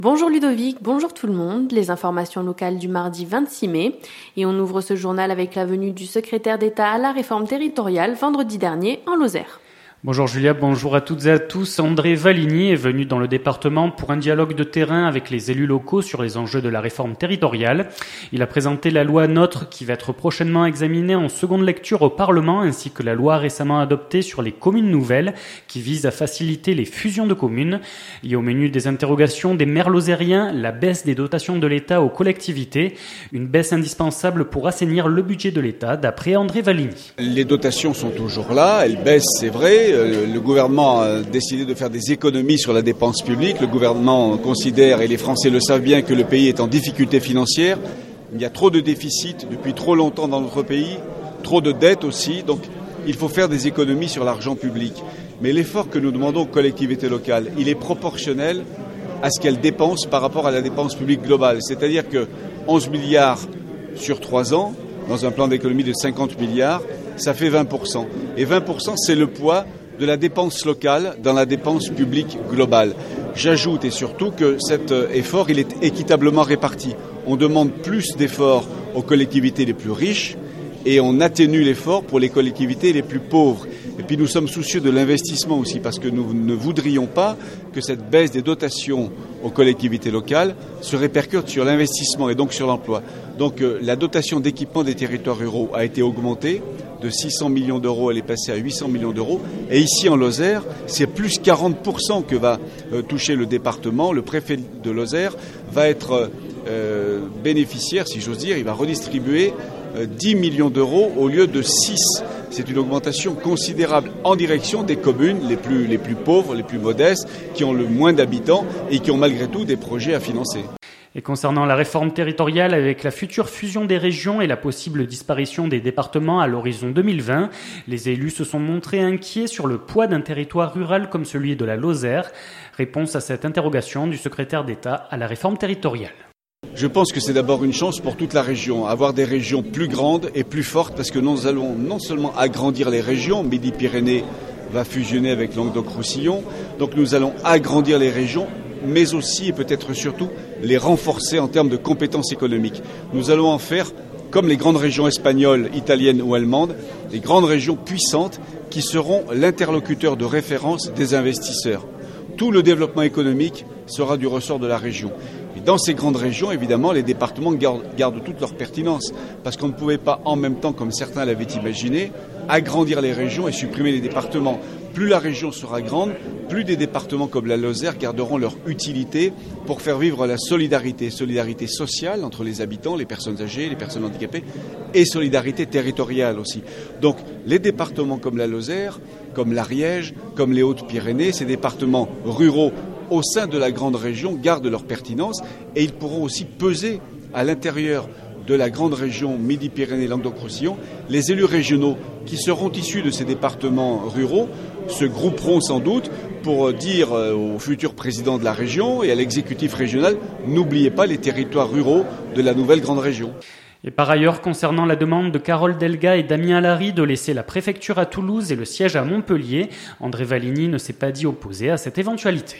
Bonjour Ludovic, bonjour tout le monde, les informations locales du mardi 26 mai et on ouvre ce journal avec la venue du secrétaire d'État à la réforme territoriale vendredi dernier en Lozère. Bonjour Julia, bonjour à toutes et à tous. André Valigny est venu dans le département pour un dialogue de terrain avec les élus locaux sur les enjeux de la réforme territoriale. Il a présenté la loi NOTRe qui va être prochainement examinée en seconde lecture au Parlement ainsi que la loi récemment adoptée sur les communes nouvelles qui vise à faciliter les fusions de communes. Il y a au menu des interrogations des maires lozériens, la baisse des dotations de l'État aux collectivités, une baisse indispensable pour assainir le budget de l'État d'après André Valigny. Les dotations sont toujours là, elles baissent, c'est vrai. Le gouvernement a décidé de faire des économies sur la dépense publique. Le gouvernement considère, et les Français le savent bien, que le pays est en difficulté financière. Il y a trop de déficits depuis trop longtemps dans notre pays, trop de dettes aussi. Donc il faut faire des économies sur l'argent public. Mais l'effort que nous demandons aux collectivités locales, il est proportionnel à ce qu'elles dépensent par rapport à la dépense publique globale. C'est-à-dire que 11 milliards sur 3 ans, dans un plan d'économie de 50 milliards, ça fait 20%. Et 20%, c'est le poids de la dépense locale dans la dépense publique globale. J'ajoute et surtout que cet effort, il est équitablement réparti. On demande plus d'efforts aux collectivités les plus riches et on atténue l'effort pour les collectivités les plus pauvres. Et puis nous sommes soucieux de l'investissement aussi parce que nous ne voudrions pas que cette baisse des dotations aux collectivités locales se répercute sur l'investissement et donc sur l'emploi. Donc la dotation d'équipement des territoires ruraux a été augmentée de 600 millions d'euros, elle est passée à 800 millions d'euros. Et ici en Lozère, c'est plus 40% que va toucher le département. Le préfet de Lozère va être bénéficiaire, si j'ose dire, il va redistribuer 10 millions d'euros au lieu de 6. C'est une augmentation considérable en direction des communes les plus pauvres, les plus modestes, qui ont le moins d'habitants et qui ont malgré tout des projets à financer. Et concernant la réforme territoriale, avec la future fusion des régions et la possible disparition des départements à l'horizon 2020, les élus se sont montrés inquiets sur le poids d'un territoire rural comme celui de la Lozère. Réponse à cette interrogation du secrétaire d'État à la réforme territoriale. Je pense que c'est d'abord une chance pour toute la région, avoir des régions plus grandes et plus fortes, parce que nous allons non seulement agrandir les régions, Midi-Pyrénées va fusionner avec Languedoc-Roussillon, donc nous allons agrandir les régions, mais aussi et peut-être surtout les renforcer en termes de compétences économiques. Nous allons en faire, comme les grandes régions espagnoles, italiennes ou allemandes, des grandes régions puissantes qui seront l'interlocuteur de référence des investisseurs. Tout le développement économique sera du ressort de la région. Et dans ces grandes régions, évidemment, les départements gardent toute leur pertinence, parce qu'on ne pouvait pas en même temps, comme certains l'avaient imaginé, agrandir les régions et supprimer les départements. Plus la région sera grande, plus des départements comme la Lozère garderont leur utilité pour faire vivre la solidarité sociale entre les habitants, les personnes âgées, les personnes handicapées, et solidarité territoriale aussi. Donc les départements comme la Lozère, comme l'Ariège, comme les Hautes-Pyrénées, ces départements ruraux au sein de la grande région gardent leur pertinence et ils pourront aussi peser à l'intérieur de la grande région Midi-Pyrénées-Languedoc-Roussillon. Les élus régionaux qui seront issus de ces départements ruraux se grouperont sans doute pour dire au futur président de la région et à l'exécutif régional, n'oubliez pas les territoires ruraux de la nouvelle grande région. Et par ailleurs, concernant la demande de Carole Delga et Damien Alary de laisser la préfecture à Toulouse et le siège à Montpellier, André Valigny ne s'est pas dit opposé à cette éventualité.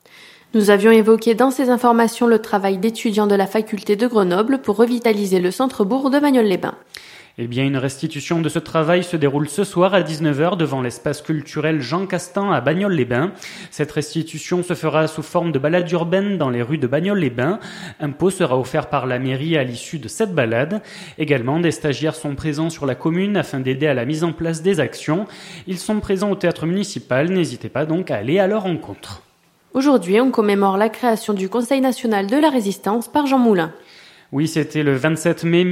Nous avions évoqué dans ces informations le travail d'étudiants de la faculté de Grenoble pour revitaliser le centre-bourg de Bagnols-les-Bains. Eh bien, une restitution de ce travail se déroule ce soir à 19h devant l'espace culturel Jean Castan à Bagnols-les-Bains. Cette restitution se fera sous forme de balade urbaine dans les rues de Bagnols-les-Bains. Un pot sera offert par la mairie à l'issue de cette balade. Également, des stagiaires sont présents sur la commune afin d'aider à la mise en place des actions. Ils sont présents au théâtre municipal, n'hésitez pas donc à aller à leur rencontre. Aujourd'hui, on commémore la création du Conseil national de la résistance par Jean Moulin. Oui, c'était le 27 mai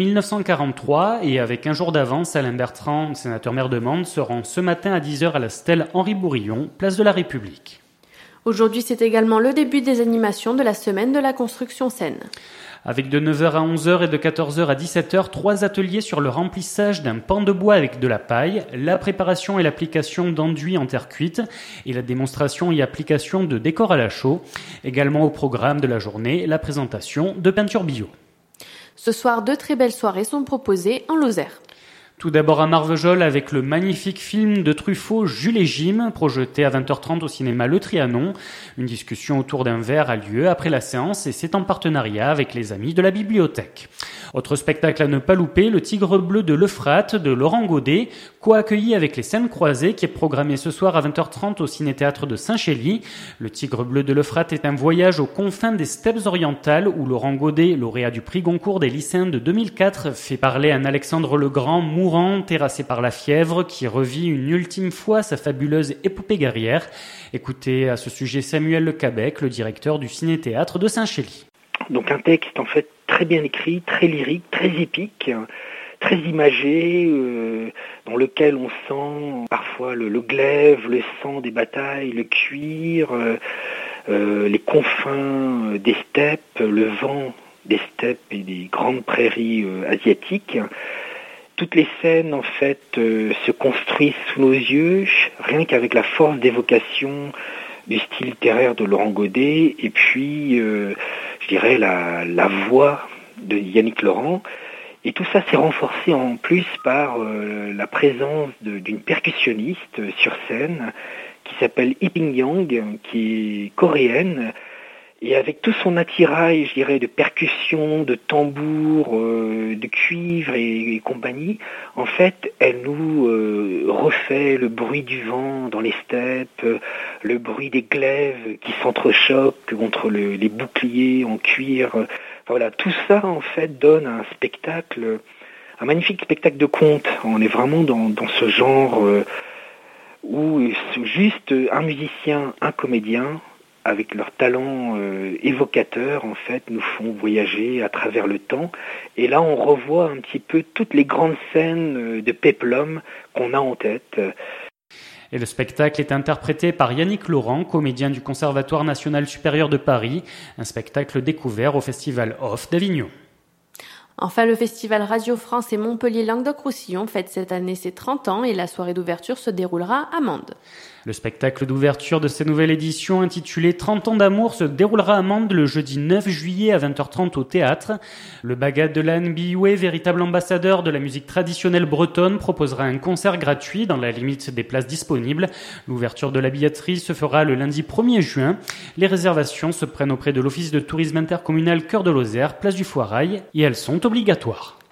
1943 et avec un jour d'avance, Alain Bertrand, sénateur maire de Mende, se rend ce matin à 10h à la stèle Henri Bourillon, place de la République. Aujourd'hui, c'est également le début des animations de la semaine de la construction Seine. Avec de 9h à 11h et de 14h à 17h, 3 ateliers sur le remplissage d'un pan de bois avec de la paille, la préparation et l'application d'enduit en terre cuite et la démonstration et application de décors à la chaux. Également au programme de la journée, la présentation de peinture bio. Ce soir, 2 très belles soirées sont proposées en Lozère. Tout d'abord à Marvejols avec le magnifique film de Truffaut Jules et Jim, projeté à 20h30 au cinéma Le Trianon. Une discussion autour d'un verre a lieu après la séance et c'est en partenariat avec les amis de la bibliothèque. Autre spectacle à ne pas louper, Le Tigre bleu de l'Euphrate de Laurent Godet, co-accueilli avec les Scènes croisées qui est programmé ce soir à 20h30 au Ciné-Théâtre de Saint-Chély. Le Tigre bleu de l'Euphrate est un voyage aux confins des steppes orientales où Laurent Godet, lauréat du prix Goncourt des lycéens de 2004, fait parler un Alexandre le Grand mourant, terrassé par la fièvre, qui revit une ultime fois sa fabuleuse épopée guerrière. Écoutez à ce sujet Samuel Le Cabec, le directeur du Ciné-Théâtre de Saint-Chély. Donc un texte en fait très bien écrit, très lyrique, très épique, très imagé, dans lequel on sent parfois le glaive, le sang des batailles, le cuir, les confins des steppes, le vent des steppes et des grandes prairies asiatiques. Toutes les scènes en fait se construisent sous nos yeux, rien qu'avec la force d'évocation du style littéraire de Laurent Godet et puis je dirais la voix de Yannick Laurent. Et tout ça s'est renforcé en plus par la présence d'une percussionniste sur scène qui s'appelle Iping Yang, qui est coréenne. Et avec tout son attirail, je dirais, de percussion, de tambour, de cuivre et compagnie, en fait, elle nous refait le bruit du vent dans les steppes, le bruit des glaives qui s'entrechoquent contre les boucliers en cuir. Enfin, voilà, tout ça, en fait, donne un spectacle, un magnifique spectacle de conte. On est vraiment dans ce genre où juste un musicien, un comédien, avec leur talent évocateur, en fait, nous font voyager à travers le temps. Et là, on revoit un petit peu toutes les grandes scènes de péplum qu'on a en tête. Et le spectacle est interprété par Yannick Laurent, comédien du Conservatoire national supérieur de Paris, un spectacle découvert au Festival Off d'Avignon. Enfin, le festival Radio France et Montpellier Languedoc-Roussillon fête cette année ses 30 ans et la soirée d'ouverture se déroulera à Mende. Le spectacle d'ouverture de cette nouvelle édition intitulé 30 ans d'amour se déroulera à Mende le jeudi 9 juillet à 20h30 au théâtre. Le Bagad de l'Anne Bioué, véritable ambassadeur de la musique traditionnelle bretonne, proposera un concert gratuit dans la limite des places disponibles. L'ouverture de la billetterie se fera le lundi 1er juin. Les réservations se prennent auprès de l'Office de tourisme intercommunal Cœur de Lozère, place du Foirail, et elles sont obligatoires.